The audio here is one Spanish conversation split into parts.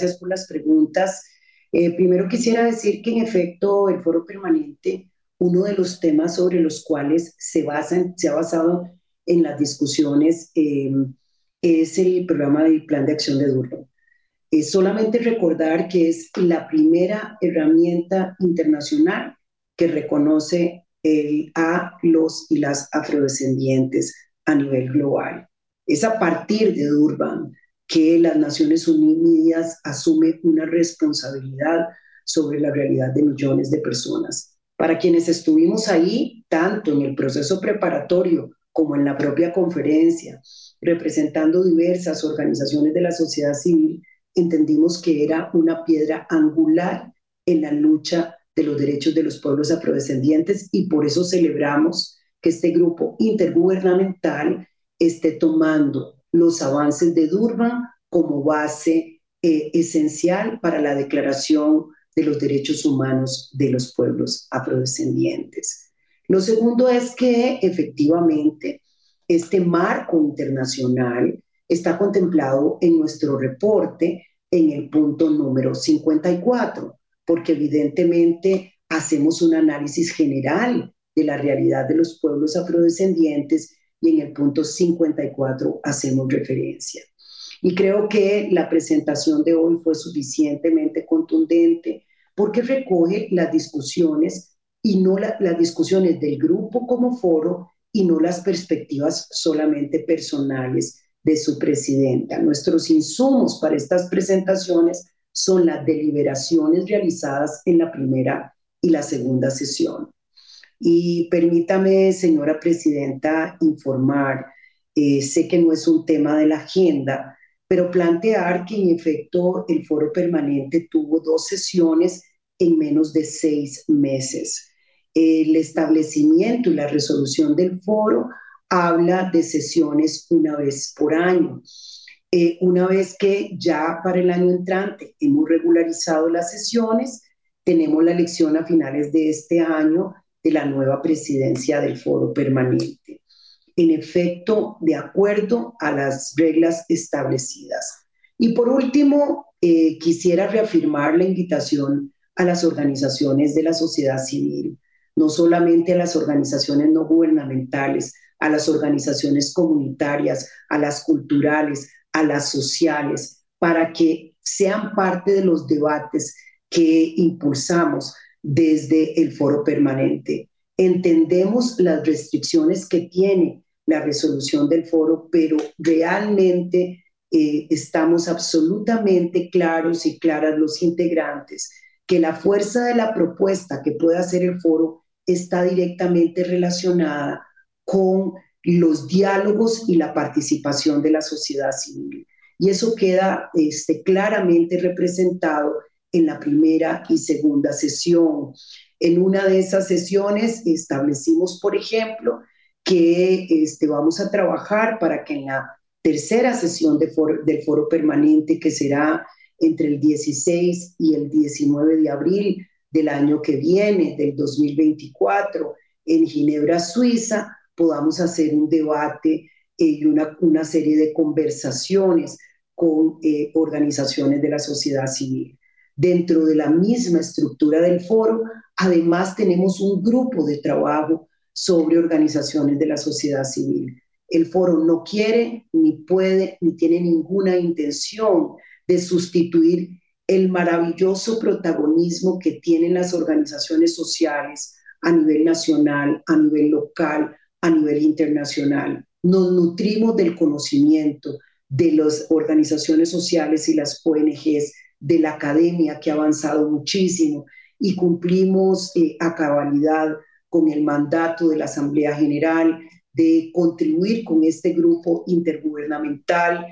gracias por las preguntas. Primero quisiera decir que en efecto el foro permanente, uno de los temas sobre los cuales se ha basado en las discusiones es el programa del Plan de Acción de Durban. Solamente recordar que es la primera herramienta internacional que reconoce a los y las afrodescendientes a nivel global. Es a partir de Durban que las Naciones Unidas asume una responsabilidad sobre la realidad de millones de personas. Para quienes estuvimos ahí, tanto en el proceso preparatorio como en la propia conferencia, representando diversas organizaciones de la sociedad civil, entendimos que era una piedra angular en la lucha de los derechos de los pueblos afrodescendientes y por eso celebramos que este grupo intergubernamental esté tomando los avances de Durban como base esencial para la declaración de los derechos humanos de los pueblos afrodescendientes. Lo segundo es que efectivamente este marco internacional está contemplado en nuestro reporte en el punto número 54, porque evidentemente hacemos un análisis general de la realidad de los pueblos afrodescendientes y en el punto 54 hacemos referencia. Y creo que la presentación de hoy fue suficientemente contundente porque recoge las discusiones y no las discusiones del grupo como foro y no las perspectivas solamente personales de su presidenta. Nuestros insumos para estas presentaciones son las deliberaciones realizadas en la primera y la segunda sesión. Y permítame, señora presidenta, informar, sé que no es un tema de la agenda, pero plantear que en efecto el foro permanente tuvo dos sesiones en menos de 6 meses. El establecimiento y la resolución del foro habla de sesiones una vez por año. Una vez que ya para el año entrante hemos regularizado las sesiones, tenemos la elección a finales de este año de la nueva presidencia del foro permanente. En efecto, de acuerdo a las reglas establecidas. Y por último, quisiera reafirmar la invitación a las organizaciones de la sociedad civil, no solamente a las organizaciones no gubernamentales, a las organizaciones comunitarias, a las culturales, a las sociales, para que sean parte de los debates que impulsamos desde el foro permanente. Entendemos las restricciones que tiene la resolución del foro, pero realmente estamos absolutamente claros y claras los integrantes que la fuerza de la propuesta que pueda hacer el foro está directamente relacionada con los diálogos y la participación de la sociedad civil. Y eso queda claramente representado en la primera y segunda sesión. En una de esas sesiones establecimos, por ejemplo, que vamos a trabajar para que en la tercera sesión del foro permanente, que será entre el 16 y el 19 de abril del año que viene, del 2024, en Ginebra, Suiza, podamos hacer un debate y una serie de conversaciones con organizaciones de la sociedad civil. Dentro de la misma estructura del foro, además tenemos un grupo de trabajo sobre organizaciones de la sociedad civil. El foro no quiere, ni puede, ni tiene ninguna intención de sustituir el maravilloso protagonismo que tienen las organizaciones sociales a nivel nacional, a nivel local, a nivel internacional. Nos nutrimos del conocimiento de las organizaciones sociales y las ONGs, de la academia que ha avanzado muchísimo y cumplimos a cabalidad con el mandato de la Asamblea General de contribuir con este grupo intergubernamental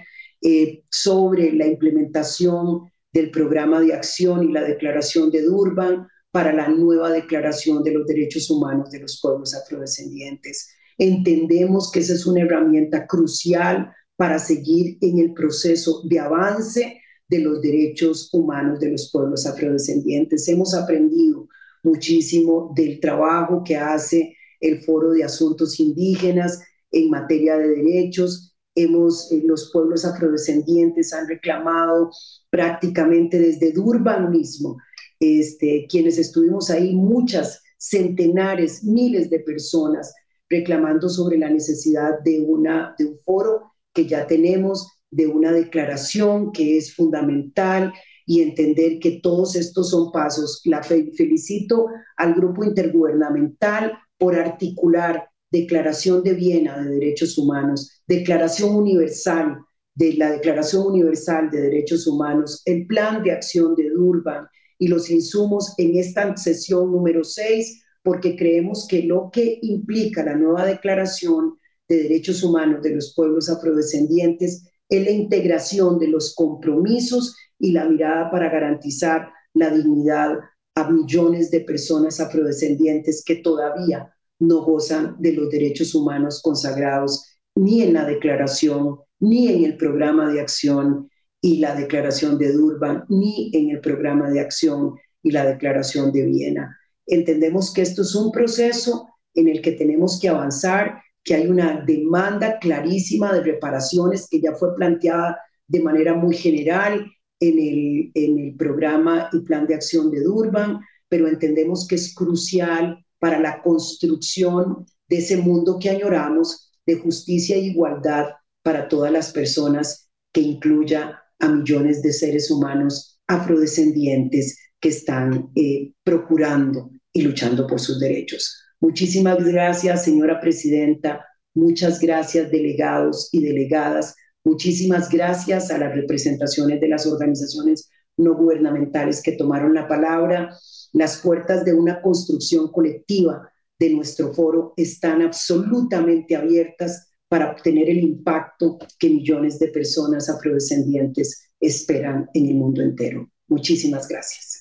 sobre la implementación del programa de acción y la declaración de Durban para la nueva declaración de los derechos humanos de los pueblos afrodescendientes. Entendemos que esa es una herramienta crucial para seguir en el proceso de avance de los derechos humanos de los pueblos afrodescendientes. Hemos aprendido muchísimo del trabajo que hace el Foro de Asuntos Indígenas en materia de derechos los pueblos afrodescendientes han reclamado prácticamente desde Durban mismo, quienes estuvimos ahí, muchas, centenares, miles de personas reclamando sobre la necesidad de un foro que ya tenemos, de una declaración que es fundamental y entender que todos estos son pasos. Felicito al grupo intergubernamental por articular Declaración de Viena de Derechos Humanos, Declaración Universal de la Declaración Universal de Derechos Humanos, el Plan de Acción de Durban y los insumos en esta sesión número 6, porque creemos que lo que implica la nueva Declaración de Derechos Humanos de los pueblos afrodescendientes es la integración de los compromisos y la mirada para garantizar la dignidad a millones de personas afrodescendientes que todavía no gozan de los derechos humanos consagrados ni en la declaración, ni en el programa de acción y la declaración de Durban, ni en el programa de acción y la declaración de Viena. Entendemos que esto es un proceso en el que tenemos que avanzar, que hay una demanda clarísima de reparaciones que ya fue planteada de manera muy general en el programa y plan de acción de Durban, pero entendemos que es crucial para la construcción de ese mundo que añoramos, de justicia e igualdad para todas las personas, que incluya a millones de seres humanos afrodescendientes que están procurando y luchando por sus derechos. Muchísimas gracias, señora presidenta. Muchas gracias, delegados y delegadas. Muchísimas gracias a las representaciones de las organizaciones no gubernamentales que tomaron la palabra. Las puertas de una construcción colectiva de nuestro foro están absolutamente abiertas para obtener el impacto que millones de personas afrodescendientes esperan en el mundo entero. Muchísimas gracias.